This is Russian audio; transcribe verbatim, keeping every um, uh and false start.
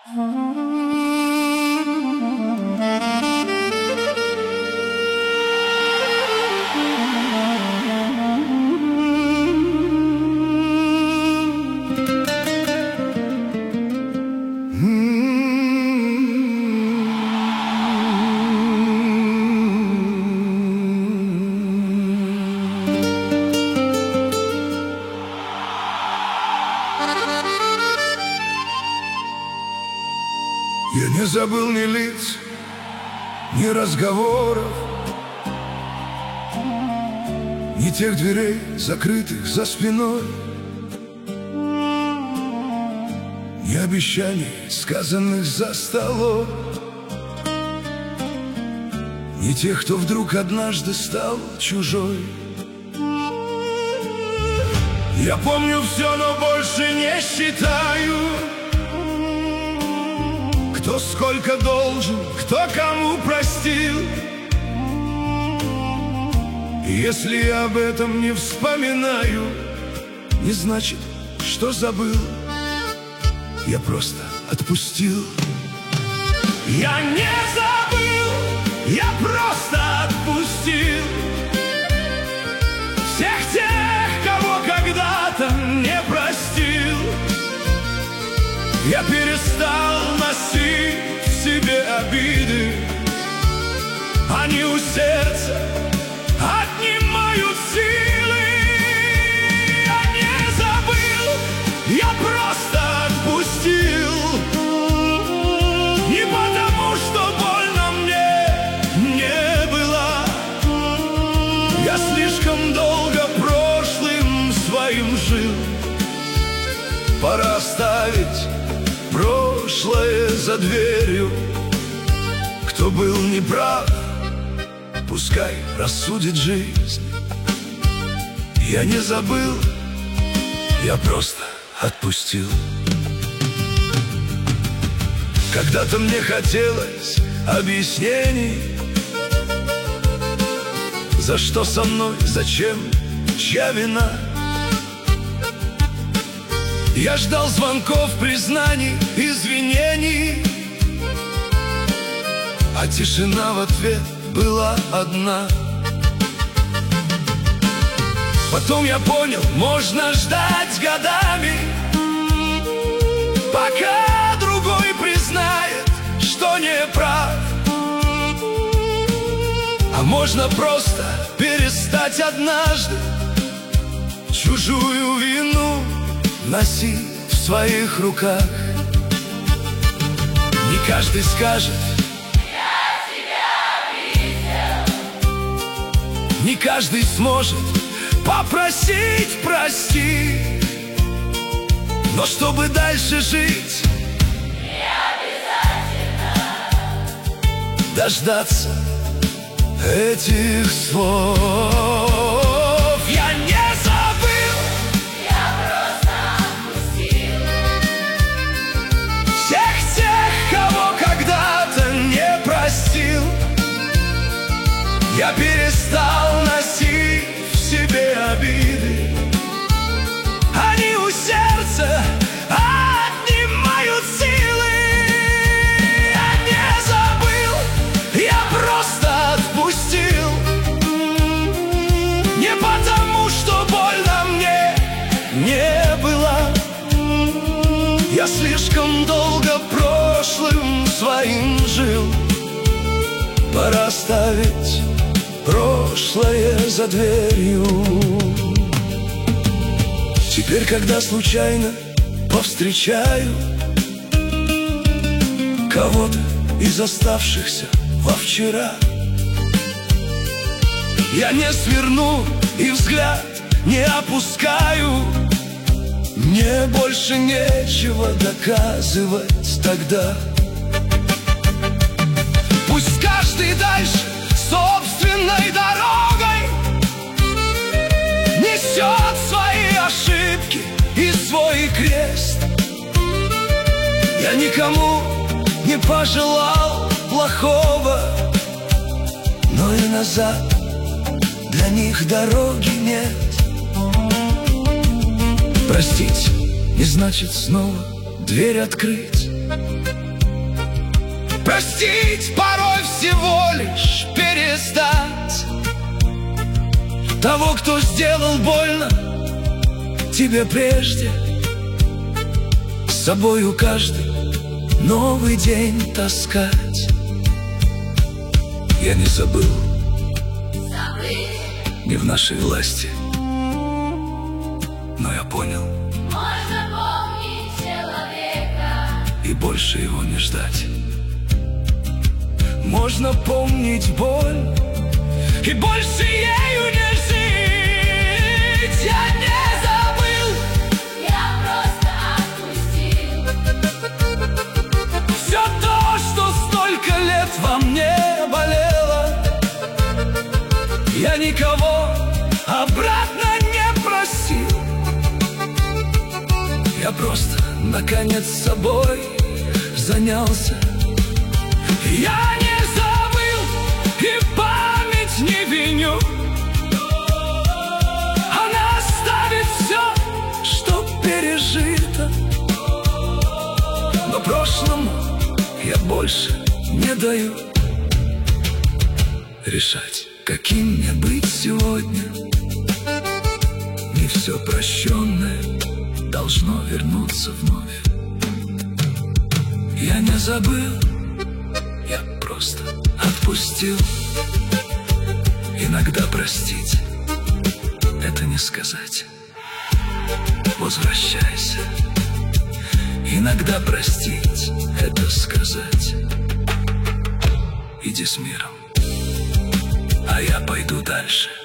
Я не забыл ни лиц, ни разговоров, ни тех дверей, закрытых за спиной, ни обещаний, сказанных за столом, ни тех, кто вдруг однажды стал чужой. Я помню все, но больше не считаю, кто сколько должен, кто кому простил. И если я об этом не вспоминаю, не значит, что забыл. Я просто отпустил. Я не забыл, я просто отпустил всех тех, кого когда-то не простил. Я перестал носить в себе обиды, они у сердца отнимают силы. Я не забыл, я просто отпустил. Не потому, что больно мне не было. Я слишком долго прошлым своим жил. Пора оставить прошлое за дверью. Кто был неправ, пускай рассудит жизнь. Я не забыл, я просто отпустил. Когда-то мне хотелось объяснений, за что со мной, зачем, чья вина. Я ждал звонков, признаний, извинений, а тишина в ответ была одна. Потом я понял, можно ждать годами, пока другой признает, что не прав. А можно просто перестать однажды чужую вину носить в своих руках. Не каждый скажет: я тебя обидел. Не каждый сможет попросить прости. Но чтобы дальше жить, не обязательно дождаться этих слов. Я не забыл, я просто отпустил всех тех, кого когда-то не простил. Я перестал носить в себе обиды, они у сердца отнимают силы. Я не забыл, я просто отпустил. Не потому, что больно мне не было. Я слишком долго прошлым своим жил. Пора оставить прошлое за дверью. Теперь, когда случайно повстречаю кого-то из оставшихся во вчера, я не сверну и взгляд не опускаю. Мне больше нечего доказывать тогда. Пусть каждый дальше собственной дорогой несет свои ошибки и свой крест. Я никому не пожелал плохого, но и назад для них дороги нет. Простить не значит снова дверь открыть. Простить порой всего лишь перестать того, кто сделал больно тебе прежде. С собою каждый новый день таскать. Я не забыл, не в нашей власти, но я понял, можно помнить человека и больше его не ждать. Можно помнить боль и больше ею не жить. Я не забыл, я просто отпустил все то, что столько лет во мне болело. Я никого обратно не просил. Я просто, наконец, собой занялся. Я не забыл и память не виню. Она оставит все, что пережито. Но прошлому я больше не даю решать, каким мне быть сегодня. Не все прощенное должно вернуться вновь. Я не забыл, я просто отпустил. Иногда простить — это не сказать возвращайся. Иногда простить — это сказать иди с миром, а я пойду дальше.